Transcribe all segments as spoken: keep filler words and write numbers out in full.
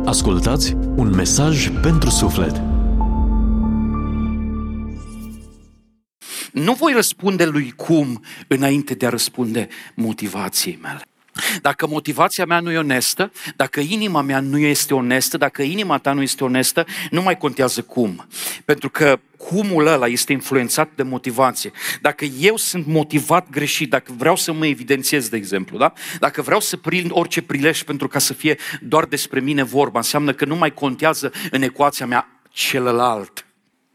Ascultați un mesaj pentru suflet. Nu voi răspunde lui cum înainte de a răspunde motivației mele. Dacă motivația mea nu e onestă, dacă inima mea nu este onestă, dacă inima ta nu este onestă, nu mai contează cum. Pentru că cumul ăla este influențat de motivație. Dacă eu sunt motivat greșit, dacă vreau să mă evidențiez, de exemplu, da? Dacă vreau să prind orice prilej pentru ca să fie doar despre mine vorba, înseamnă că nu mai contează în ecuația mea celălalt.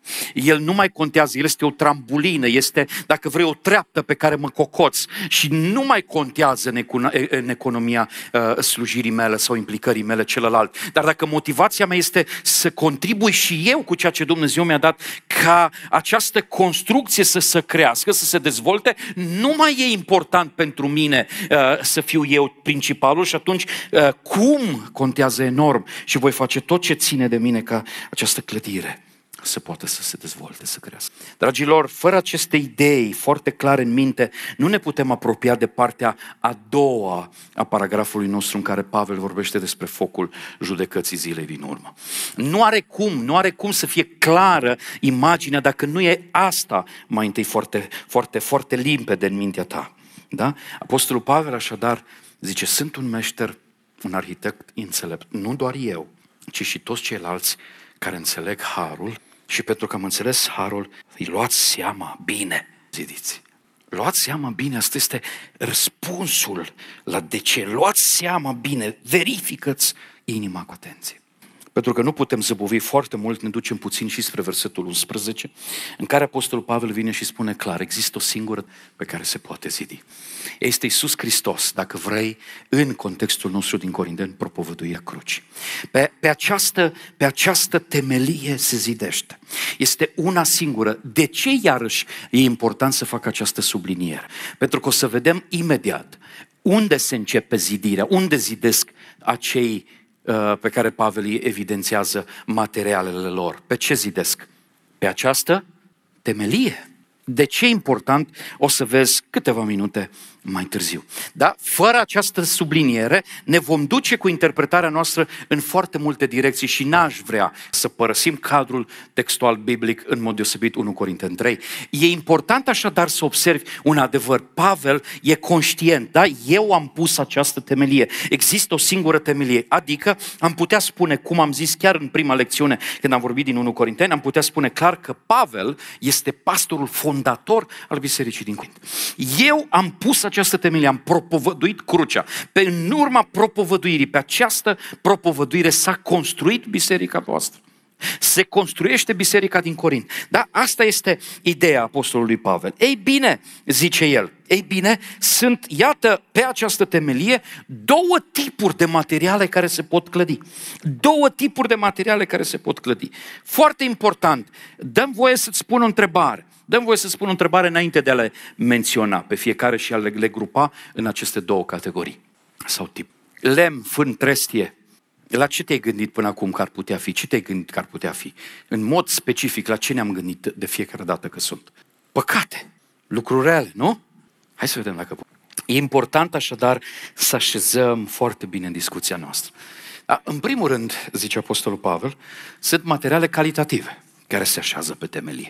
El nu mai contează, el este o trambulină, este, dacă vrei, o treaptă pe care mă cocoț și nu mai contează în, econ- în economia uh, slujirii mele sau implicării mele celălalt. Dar dacă motivația mea este să contribui și eu cu ceea ce Dumnezeu mi-a dat ca această construcție să se crească, să se dezvolte, nu mai e important pentru mine uh, să fiu eu principalul și atunci uh, cum contează enorm și voi face tot ce ține de mine ca această clădire să poată să se dezvolte, să crească. Dragilor, fără aceste idei foarte clare în minte, nu ne putem apropia de partea a doua a paragrafului nostru în care Pavel vorbește despre focul judecății zilei din urmă. Nu are cum, nu are cum să fie clară imaginea dacă nu e asta mai întâi foarte, foarte, foarte limpede în mintea ta. Da? Apostolul Pavel așadar zice, sunt un meșter, un arhitect înțelept, nu doar eu, ci și toți ceilalți care înțeleg harul. Și pentru că am înțeles harul, îi luați seama bine, zidiți. Luați seama bine, asta este răspunsul la de ce. Luați seama bine, verifică-ți inima cu atenție. Pentru că nu putem zăbovi foarte mult, ne ducem puțin și spre versetul unsprezece, în care Apostolul Pavel vine și spune clar, există o singură pe care se poate zidi. Este Iisus Hristos, dacă vrei, în contextul nostru din Corinteni, propovăduirea crucii. Pe, pe, această, pe această temelie se zidește. Este una singură. De ce iarăși e important să fac această subliniere? Pentru că o să vedem imediat unde se începe zidirea, unde zidesc acei pe care Pavel îi evidențiază materialele lor. Pe ce zidesc? Pe această temelie. De ce e important? O să vezi câteva minute mai târziu. Da? Fără această subliniere ne vom duce cu interpretarea noastră în foarte multe direcții și n-aș vrea să părăsim cadrul textual biblic în mod deosebit unu Corinteni trei. E important așadar să observi un adevăr. Pavel e conștient, da? Eu am pus această temelie. Există o singură temelie, adică am putea spune, cum am zis chiar în prima lecțiune când am vorbit din unu Corinteni, am putea spune clar că Pavel este pastorul fondator al bisericii din Corint. Eu am pus această temelie, am propovăduit crucea. Pe în urma propovăduirii, pe această propovăduire s-a construit biserica voastră. Se construiește biserica din Corint. Da? Asta este ideea apostolului Pavel. Ei bine, zice el, ei bine, sunt, iată, pe această temelie, două tipuri de materiale care se pot clădi. Două tipuri de materiale care se pot clădi. Foarte important, dăm voie să-ți spun o întrebare. Dăm voie să spun o întrebare înainte de a le menționa pe fiecare și a le, le grupa în aceste două categorii sau tip. Lemn, fân, trestie. La ce te-ai gândit până acum că ar putea fi? Ce te-ai gândit că ar putea fi? În mod specific, la ce ne-am gândit de fiecare dată că sunt? Păcate, lucruri reale, nu? Hai să vedem dacă putem. E important așadar să așezăm foarte bine în discuția noastră. Da, în primul rând, zice Apostolul Pavel, sunt materiale calitative care se așează pe temelie.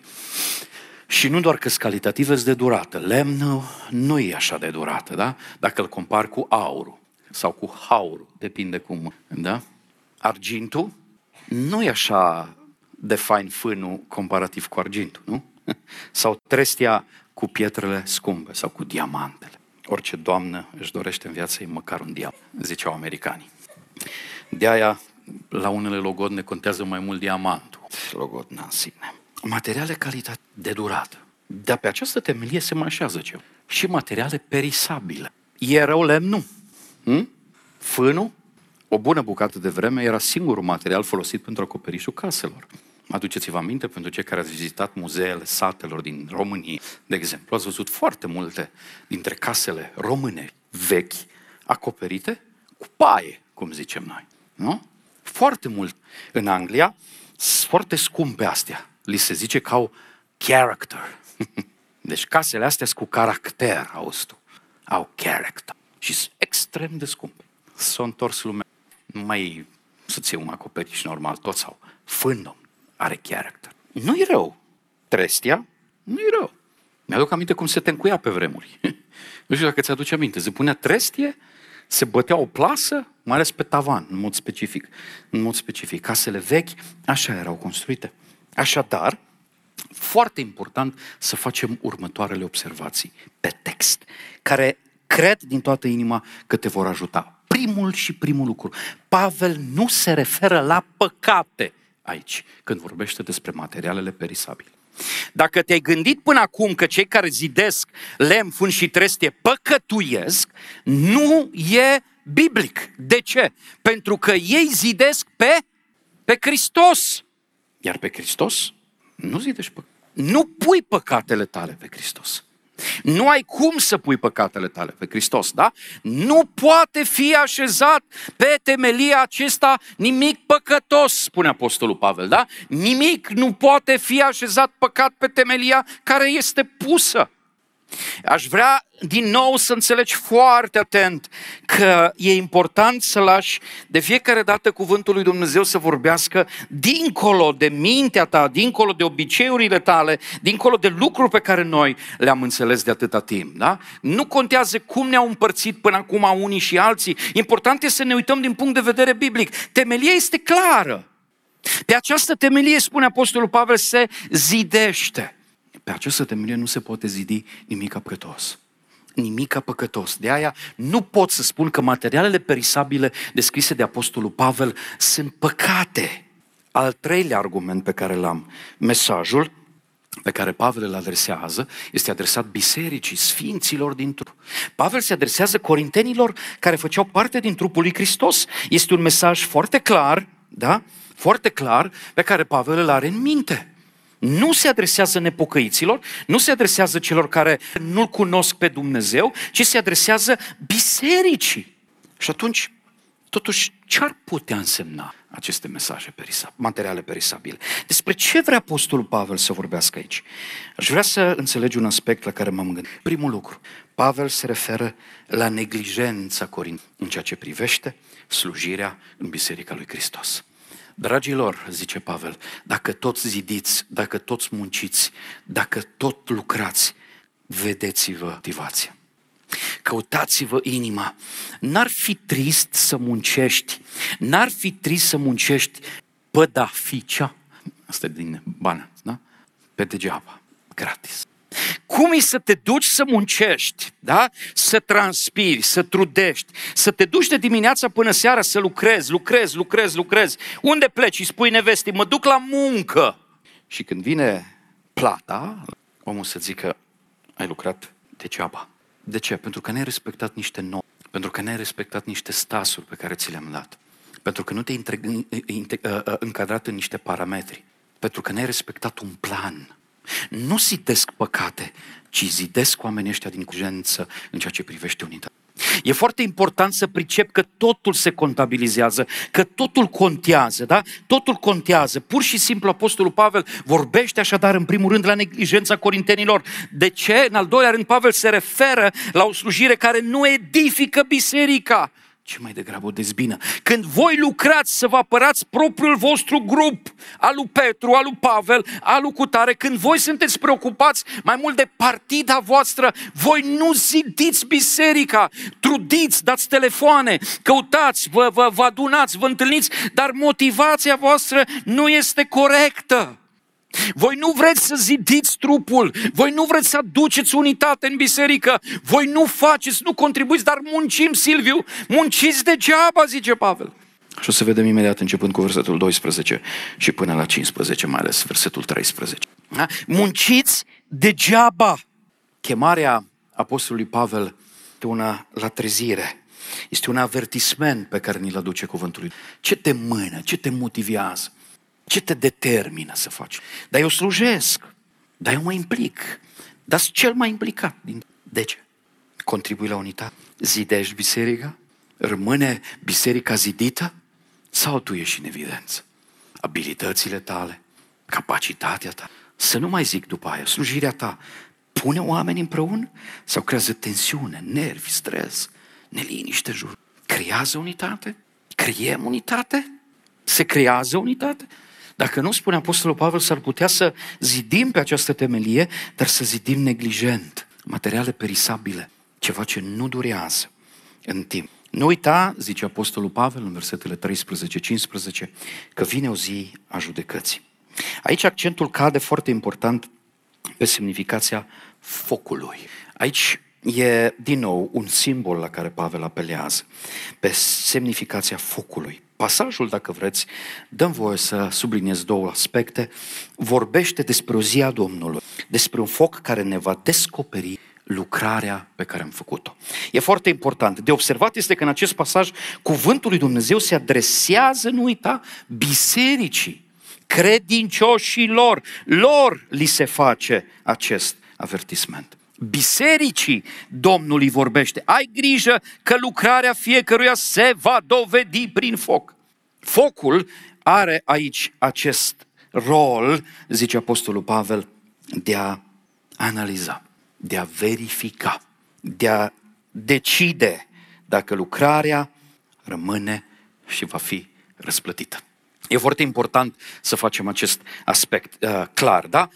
Și nu doar că sunt calitative, sunt de durată. Lemnul nu e așa de durată, da? Dacă îl compar cu aurul sau cu haurul, depinde cum, da? Argintul nu e așa de fain fânul comparativ cu argintul, nu? Sau trestia cu pietrele scumpe sau cu diamantele. Orice doamnă își dorește în viață ei măcar un diamant, ziceau americanii. De aia, la unele logodne contează mai mult diamantul. Logodna în sine. Materiale calitate de durată. Dar pe această temelie se mai așează ceva. Și materiale perisabile. E rău lemnul. Hm? Fânul, o bună bucată de vreme, era singurul material folosit pentru acoperișul caselor. Aduceți-vă aminte, pentru cei care ați vizitat muzeele satelor din România, de exemplu, ați văzut foarte multe dintre casele române vechi, acoperite cu paie, cum zicem noi. Nu? Foarte mult. În Anglia, foarte scumpe astea. Li se zice că au character. Deci casele astea sunt cu caracter, auzi tu. Au character. Și sunt extrem de scumpe. S-a întors lumea. Nu mai să-ți iei un acoperiș normal, toți au. Fândom are character. Nu-i rău. Trestia nu-i rău. Mi-aduc aminte cum se tencuia pe vremuri. Nu știu dacă ți-aduce aminte. Se punea trestie, se bătea o plasă, mai ales pe tavan, în mod specific. În mod specific. Casele vechi, așa erau construite. Așadar, foarte important să facem următoarele observații pe text, care cred din toată inima că te vor ajuta. Primul și primul lucru. Pavel nu se referă la păcate aici, când vorbește despre materialele perisabile. Dacă te-ai gândit până acum că cei care zidesc lemn, fân și trestie păcătuiesc, nu e biblic. De ce? Pentru că ei zidesc pe, pe Hristos. Iar pe Hristos nu zidești păcate. Nu pui păcatele tale pe Hristos. Nu ai cum să pui păcatele tale pe Hristos, da? Nu poate fi așezat pe temelia acesta nimic păcătos, spune Apostolul Pavel, da? Nimic nu poate fi așezat păcat pe temelia care este pusă. Aș vrea din nou să înțelegi foarte atent că e important să lași de fiecare dată cuvântul lui Dumnezeu să vorbească dincolo de mintea ta, dincolo de obiceiurile tale, dincolo de lucruri pe care noi le-am înțeles de atâta timp. Da? Nu contează cum ne-au împărțit până acum unii și alții, important este să ne uităm din punct de vedere biblic. Temelia este clară. Pe această temelie, spune Apostolul Pavel, se zidește. Pe această temelie nu se poate zidi nimic păcătos. Nimic păcătos. De aia nu pot să spun că materialele perisabile descrise de Apostolul Pavel sunt păcate. Al treilea argument pe care l-am, mesajul pe care Pavel îl adresează, este adresat bisericii, sfinților din trup. Pavel se adresează corintenilor care făceau parte din trupul lui Hristos. Este un mesaj foarte clar, da? Foarte clar, pe care Pavel îl are în minte. Nu se adresează nepocăiților, nu se adresează celor care nu-L cunosc pe Dumnezeu, ci se adresează bisericii. Și atunci, totuși, ce ar putea însemna aceste mesaje perisabile, materiale perisabile? Despre ce vrea Apostolul Pavel să vorbească aici? Aș vrea să înțelegi un aspect la care m-am gândit. Primul lucru, Pavel se referă la neglijența Corintului în ceea ce privește slujirea în Biserica lui Hristos. Dragilor, zice Pavel, dacă toți zidiți, dacă toți munciți, dacă tot lucrați, vedeți-vă motivația. Căutați-vă inima. N-ar fi trist să muncești, n-ar fi trist să muncești pădaficea, asta e din bani, da? Pe degeaba, gratis. Cum e să te duci să muncești, da? Să transpiri, să trudești, să te duci de dimineața până seara să lucrezi, lucrezi, lucrezi, lucrezi. Unde pleci? Îi spui nevestii, mă duc la muncă. Și când vine plata, omul să zică, ai lucrat degeaba. De ce? Pentru că n-ai respectat niște norme, pentru că n-ai respectat niște stasuri pe care ți le-am dat, pentru că nu te-ai încadrat în niște parametri, pentru că n-ai respectat un plan. Nu zidesc păcate, ci zidesc oamenii ăștia din neglijență în ceea ce privește unitate. E foarte important să pricep că totul se contabilizează, că totul contează, da? Totul contează. Pur și simplu Apostolul Pavel vorbește așadar în primul rând la neglijența corintenilor. De ce? În al doilea rând Pavel se referă la o slujire care nu edifică biserica, ci mai degrabă o dezbină. Când voi lucrați să vă apărați propriul vostru grup, al lui Petru, al lui Pavel, al lui Cutare, când voi sunteți preocupați mai mult de partida voastră, voi nu zidiți biserica, trudiți, dați telefoane, căutați, vă, vă, vă adunați, vă întâlniți, dar motivația voastră nu este corectă. Voi nu vreți să zidiți trupul, voi nu vreți să aduceți unitate în biserică, voi nu faceți, nu contribuiți, dar muncim, Silviu, munciți degeaba, zice Pavel. Și o să vedem imediat începând cu versetul doisprezece și până la cincisprezece, mai ales versetul treisprezece. Da? Munciți degeaba. Chemarea Apostolului Pavel este una la trezire. Este un avertisment pe care ni-l aduce cuvântul lui. Ce te mână, ce te motivează? Ce te determină să faci? Dar eu slujesc, dar eu mă implic, dar sunt cel mai implicat. De ce? Contribui la unitate? Zidești biserica? Rămâne biserica zidită? Sau tu ești în evidență? Abilitățile tale, capacitatea ta, să nu mai zic după aia, slujirea ta, pune oameni împreună sau creează tensiune, nervi, stres, neliniște în jur? Creează unitate? Creiem unitate? Se creează unitate? Dacă nu, spune Apostolul Pavel, s-ar putea să zidim pe această temelie, dar să zidim neglijent, materiale perisabile, ceva ce nu durează în timp. Nu uita, zice Apostolul Pavel în versetele treisprezece cincisprezece, că vine o zi a judecății. Aici accentul cade foarte important pe semnificația focului. Aici e din nou un simbol la care Pavel apelează, pe semnificația focului. Pasajul, dacă vreți, dăm voie să subliniez două aspecte, vorbește despre o zi a Domnului, despre un foc care ne va descoperi lucrarea pe care am făcut-o. E foarte important. De observat este că în acest pasaj cuvântul lui Dumnezeu se adresează, nu uita, bisericii, credincioșilor, lor li se face acest avertisment. Bisericii Domnului vorbește. Ai grijă că lucrarea fiecăruia se va dovedi prin foc. Focul are aici acest rol, zice Apostolul Pavel, de a analiza, de a verifica, de a decide dacă lucrarea rămâne și va fi răsplătită. E foarte important să facem acest aspect uh, clar, da?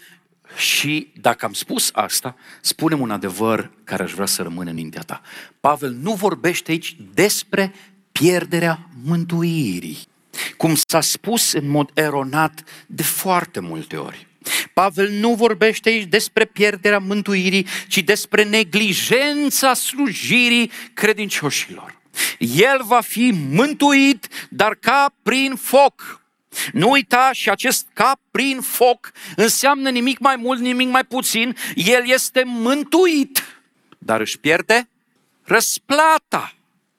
Și dacă am spus asta, spunem un adevăr care aș vrea să rămână în mintea ta. Pavel nu vorbește aici despre pierderea mântuirii, cum s-a spus în mod eronat de foarte multe ori. Pavel nu vorbește aici despre pierderea mântuirii, ci despre neglijența slujirii credincioșilor. El va fi mântuit, dar ca prin foc. Nu uita, și acest ca prin foc înseamnă nimic mai mult, nimic mai puțin. El este mântuit, dar își pierde răsplata.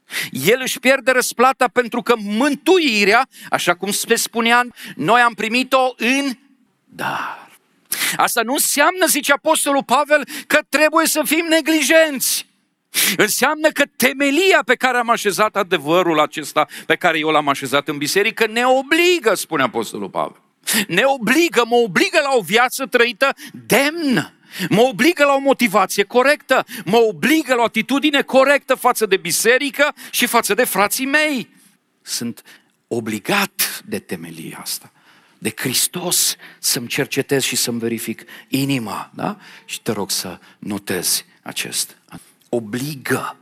El își pierde răsplata pentru că mântuirea, așa cum se spunea, noi am primit-o în dar. Asta nu înseamnă, zice Apostolul Pavel, că trebuie să fim neglijenți. Înseamnă că temelia pe care am așezat, adevărul acesta pe care eu l-am așezat în biserică, ne obligă, spune Apostolul Pavel. Ne obligă, mă obligă la o viață trăită demnă. Mă obligă la o motivație corectă. Mă obligă la o atitudine corectă față de biserică și față de frații mei. Sunt obligat de temelia asta, de Hristos, să-mi cercetez și să-mi verific inima, da? Și te rog să notezi acest. Obligă,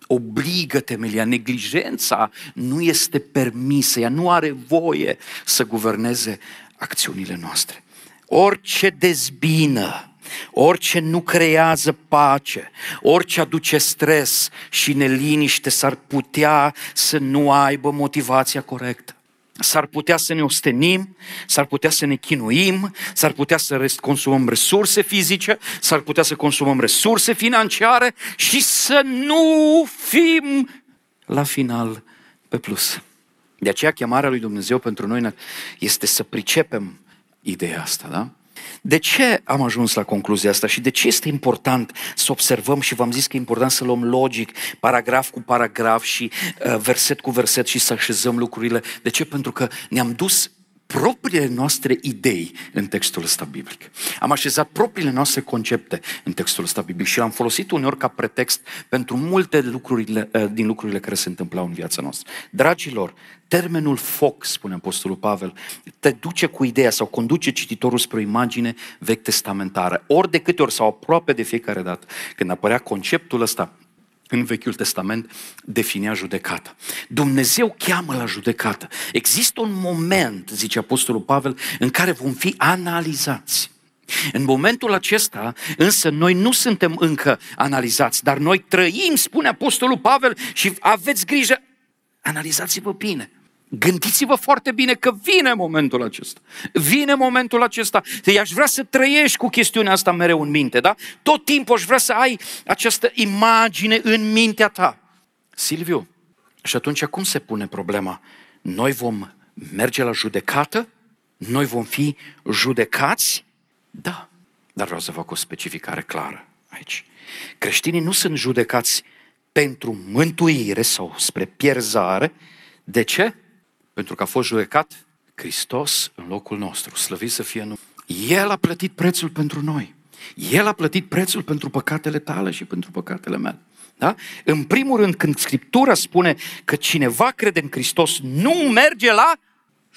obligă temelia. Neglijența nu este permisă, ea nu are voie să guverneze acțiunile noastre. Orice dezbină, orice nu creează pace, orice aduce stres și neliniște s-ar putea să nu aibă motivația corectă. S-ar putea să ne ostenim, s-ar putea să ne chinuim, s-ar putea să consumăm resurse fizice, s-ar putea să consumăm resurse financiare și să nu fim la final pe plus. De aceea chemarea lui Dumnezeu pentru noi este să pricepem ideea asta, da? De ce am ajuns la concluzia asta și de ce este important să observăm, și v-am zis că e important să luăm logic, paragraf cu paragraf și uh, verset cu verset și să așezăm lucrurile? De ce? Pentru că ne-am dus propriile noastre idei în textul ăsta biblic. Am așezat propriile noastre concepte în textul ăsta biblic și l-am folosit uneori ca pretext pentru multe lucrurile, din lucrurile care se întâmplau în viața noastră. Dragilor, termenul foc, spune Apostolul Pavel, te duce cu ideea sau conduce cititorul spre o imagine vechi testamentară. Ori de câte ori sau aproape de fiecare dată când apărea conceptul ăsta în Vechiul Testament, definea judecata. Dumnezeu cheamă la judecată. Există un moment, zice Apostolul Pavel, în care vom fi analizați. În momentul acesta, însă, noi nu suntem încă analizați, dar noi trăim, spune Apostolul Pavel, și aveți grijă, analizați-vă bine. Gândiți-vă foarte bine că vine momentul acesta. Vine momentul acesta. I-aș vrea să trăiești cu chestiunea asta mereu în minte, da? Tot timpul aș vrea să ai această imagine în mintea ta. Silviu, și atunci cum se pune problema? Noi vom merge la judecată? Noi vom fi judecați? Da, dar vreau să fac o specificare clară aici. Creștinii nu sunt judecați pentru mântuire sau spre pierzare. De ce? Pentru că a fost judecat Hristos în locul nostru. Slăvit să fie numele. El a plătit prețul pentru noi. El a plătit prețul pentru păcatele tale și pentru păcatele mele. Da? În primul rând, când Scriptura spune că cineva crede în Hristos nu merge la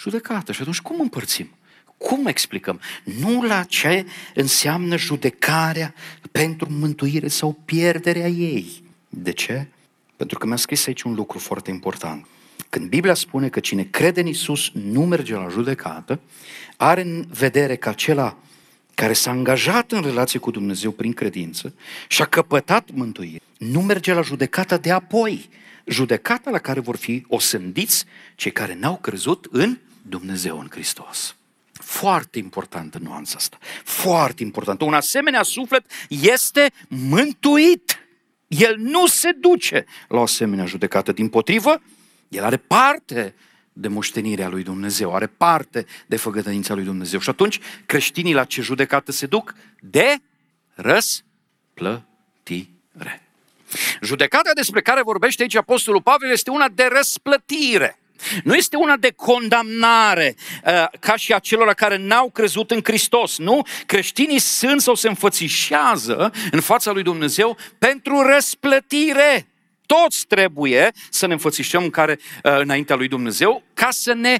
judecată. Și atunci cum împărțim? Cum explicăm? Nu la ce înseamnă judecarea pentru mântuire sau pierderea ei. De ce? Pentru că mi-a scris aici un lucru foarte important. Când Biblia spune că cine crede în Iisus nu merge la judecată, are în vedere că acela care s-a angajat în relație cu Dumnezeu prin credință și a căpătat mântuire, nu merge la judecata de apoi, judecata la care vor fi osândiți cei care n-au crezut în Dumnezeu, în Hristos. Foarte importantă nuanța asta, foarte importantă. Un asemenea suflet este mântuit. El nu se duce la o asemenea judecată. Dimpotrivă, el are parte de moștenirea lui Dumnezeu, are parte de făgădăința lui Dumnezeu. Și atunci creștinii la ce judecată se duc? De răsplătire. Judecata despre care vorbește aici Apostolul Pavel este una de răsplătire. Nu este una de condamnare ca și a celor care n-au crezut în Hristos, nu? Creștinii sunt sau se înfățișează în fața lui Dumnezeu pentru răsplătire. Toți trebuie să ne înfățișăm în care, înaintea lui Dumnezeu ca să ne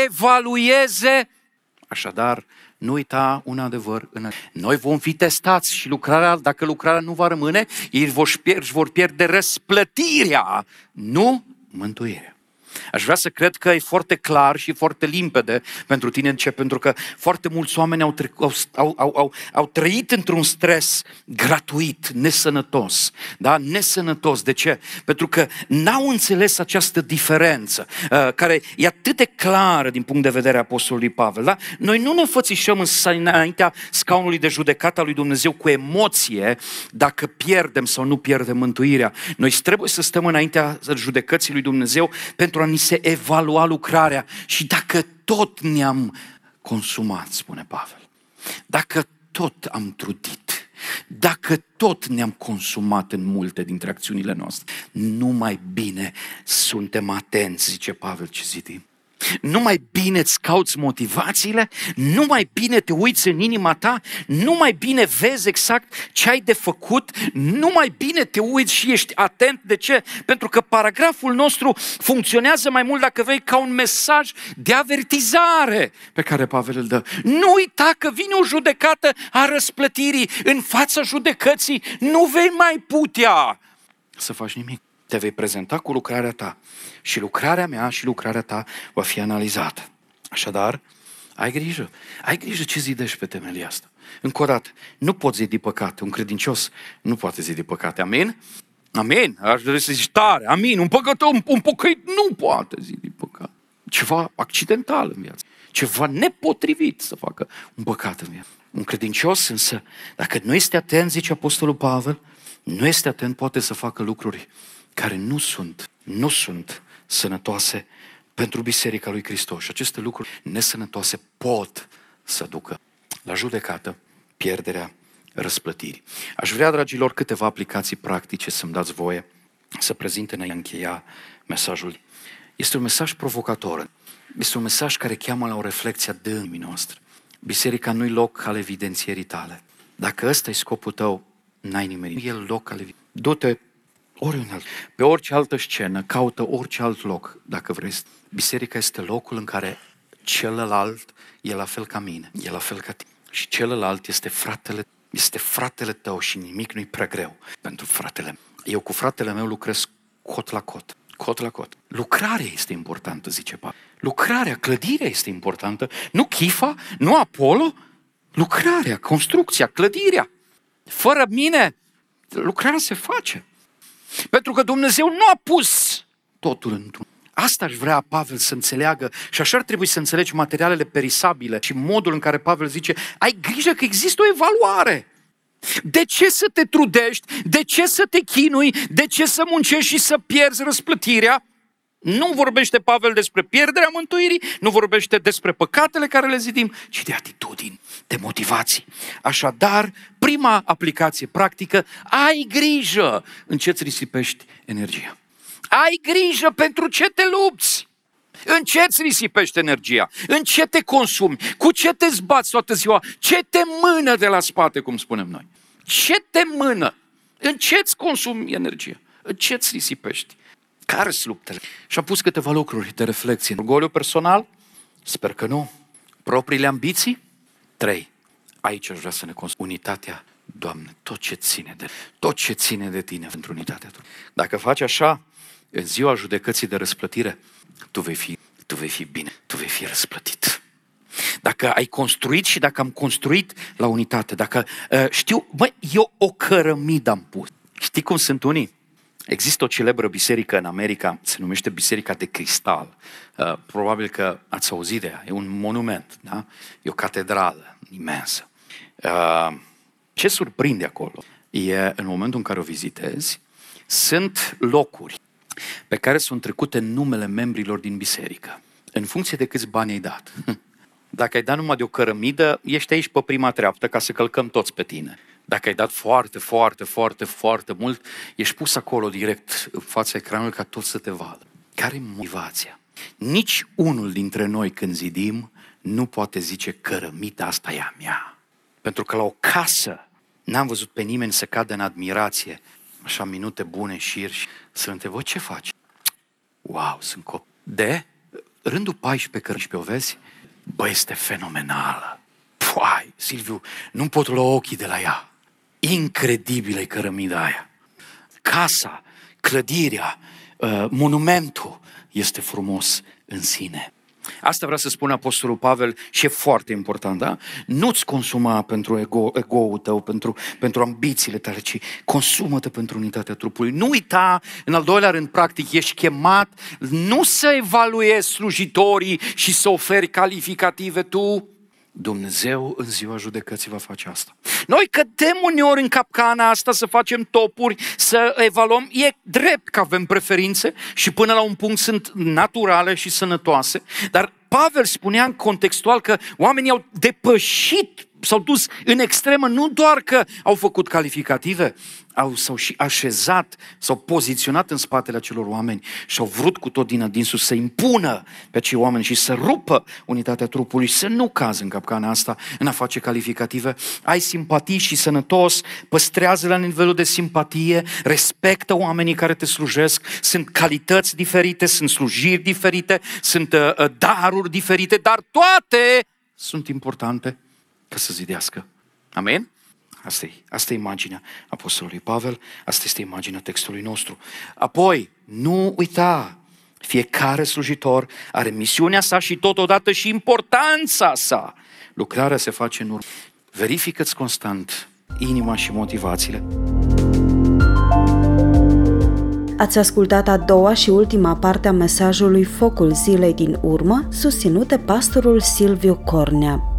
evalueze. Așadar, nu uita un adevăr. Noi vom fi testați și lucrarea, dacă lucrarea nu va rămâne, ei vor pierde, vor pierde răsplătirea, nu mântuirea. Aș vrea să cred că e foarte clar și foarte limpede pentru tine, ce? Pentru că foarte mulți oameni au, tre- au, au, au, au, au trăit într-un stres gratuit, nesănătos, da? Nesănătos. De ce? Pentru că n-au înțeles această diferență, uh, care e atât de clară din punct de vedere a Apostolului Pavel. Da? Noi nu ne înfățișăm înaintea scaunului de judecată a lui Dumnezeu cu emoție dacă pierdem sau nu pierdem mântuirea. Noi trebuie să stăm înaintea judecății lui Dumnezeu pentru a ni se evalua lucrarea și dacă tot ne-am consumat, spune Pavel, dacă tot am trudit, dacă tot ne-am consumat în multe dintre acțiunile noastre, nu mai bine suntem atenți, zice Pavel, ce zidim. Nu mai bine îți cauți motivațiile, nu mai bine te uiți în inima ta, nu mai bine vezi exact ce ai de făcut, nu mai bine te uiți și ești atent. De ce? Pentru că paragraful nostru funcționează mai mult, dacă vrei, ca un mesaj de avertizare pe care Pavel îl dă. Nu uita că vine o judecată a răsplătirii. În fața judecății nu vei mai putea să faci nimic. Te vei prezenta cu lucrarea ta și lucrarea mea și lucrarea ta va fi analizată. Așadar, ai grijă. Ai grijă ce zidești pe temelia asta. Încă o dată, nu poți zidi păcate. Un credincios nu poate zidi păcate. Amin? Amin. Aș dori să zici tare. Amin. Un păcător, un, un păcăit nu poate zidi păcate. Ceva accidental în viață. Ceva nepotrivit să facă un păcat în viață. Un credincios însă, dacă nu este atent, zice Apostolul Pavel, nu este atent, poate să facă lucruri care nu sunt, nu sunt sănătoase pentru Biserica lui Hristos. Și aceste lucruri nesănătoase pot să ducă la judecată, pierderea răsplătirii. Aș vrea, dragilor, câteva aplicații practice să-mi dați voie să prezint în a încheia mesajul. Este un mesaj provocator. Este un mesaj care cheamă la o reflexie adâncă noastră. Biserica nu-i loc al evidențierii tale. Dacă ăsta e scopul tău, n-ai nimeni. Nu e loc al evidențierii. Du-te oriunde alt, pe orice altă scenă, caută orice alt loc, dacă vrei. Biserica este locul în care celălalt e la fel ca mine, e la fel ca tine. Și celălalt este fratele, este fratele tău și nimic nu-i prea greu pentru fratele meu. Eu cu fratele meu lucrez cot la cot, cot la cot. Lucrarea este importantă, zice Pavel. Lucrarea, clădirea este importantă. Nu chifa, nu Apollo, lucrarea, construcția, clădirea. Fără mine, lucrarea se face. Pentru că Dumnezeu nu a pus totul într-un. Asta aș vrea Pavel să înțeleagă și așa ar trebui să înțelegi materialele perisabile și modul în care Pavel zice, ai grijă că există o evaluare. De ce să te trudești? De ce să te chinui? De ce să muncești și să pierzi răsplătirea? Nu vorbește Pavel despre pierderea mântuirii, nu vorbește despre păcatele care le zidim, ci de atitudini, de motivații. Așadar, prima aplicație practică, ai grijă în ce îți risipești energia. Ai grijă pentru ce te lupți. În ce îți risipești energia? În ce te consumi? Cu ce te zbați toată ziua? Ce te mână de la spate, cum spunem noi? Ce te mână? În ce îți consumi energia? În ce îți risipești? Care sunt luptele? Și am pus câteva lucruri de reflexie. Orgoliu personal Sper că nu. Propriile ambiții? Trei. Aici aș vrea să ne construim unitatea. Doamne, tot ce ține de, tot ce ține de tine pentru unitatea tu. Dacă faci așa, în ziua judecății de răsplătire, tu vei fi, tu vei fi bine, tu vei fi răsplătit. Dacă ai construit și dacă am construit la unitate, dacă uh, știu, băi, eu o cărămidă am pus. Știi cum sunt unii? Există o celebră biserică în America, se numește Biserica de Cristal. Uh, probabil că ați auzit de ea, e un monument, da? E o catedrală imensă. Uh, ce surprinde acolo e, în momentul în care o vizitezi, sunt locuri pe care sunt trecute numele membrilor din biserică, în funcție de câți bani ai dat. Dacă ai dat numai de o cărămidă, ești aici pe prima treaptă ca să călcăm toți pe tine. Dacă ai dat foarte, foarte, foarte, foarte mult, ești pus acolo direct în fața ecranului ca toți să te vadă. Care-i motivația? Nici unul dintre noi când zidim nu poate zice cărămida asta e a mea. Pentru că la o casă n-am văzut pe nimeni să cadă în admirație, așa minute bune, șir și să întreb, ce faci? Wow, sunt copii. De rândul paisprezece cărămizi, o vezi? Bă, este fenomenală. Puai, Silviu, nu pot lua ochii de la ea. Incredibilă e cărămida aia. Casa, clădirea, uh, monumentul este frumos în sine. Asta vrea să spună Apostolul Pavel și e foarte important, da? Nu-ți consuma pentru ego, ego-ul tău, pentru, pentru ambițiile tale, ci consumă-te pentru unitatea trupului. Nu uita, în al doilea rând, practic, ești chemat nu să evaluezi slujitorii și să oferi calificative tu. Dumnezeu în ziua judecății va face asta. Noi cădem uneori în capcana asta să facem topuri, să evaluăm. E drept că avem preferințe și până la un punct sunt naturale și sănătoase, dar Pavel spunea contextual că oamenii au depășit, s-au dus în extremă, nu doar că au făcut calificative, au, s-au și așezat, s-au poziționat în spatele acelor oameni și au vrut cu tot din adinsul să impună pe acei oameni și să rupă unitatea trupului, să nu cazi în capcana asta, în a face calificative. Ai simpatii și sănătos, păstrează la nivelul de simpatie, respectă oamenii care te slujesc, sunt calități diferite, sunt slujiri diferite, sunt uh, daruri diferite, dar toate sunt importante ca să zidească. Amen? Asta e, asta e imaginea Apostolului Pavel, asta este imaginea textului nostru. Apoi, nu uita, fiecare slujitor are misiunea sa și totodată și importanța sa. Lucrarea se face în urmă. Verifică-ți constant inima și motivațiile. Ați ascultat a doua și ultima parte a mesajului Focul Zilei din urmă, susținut de pastorul Silviu Cornea.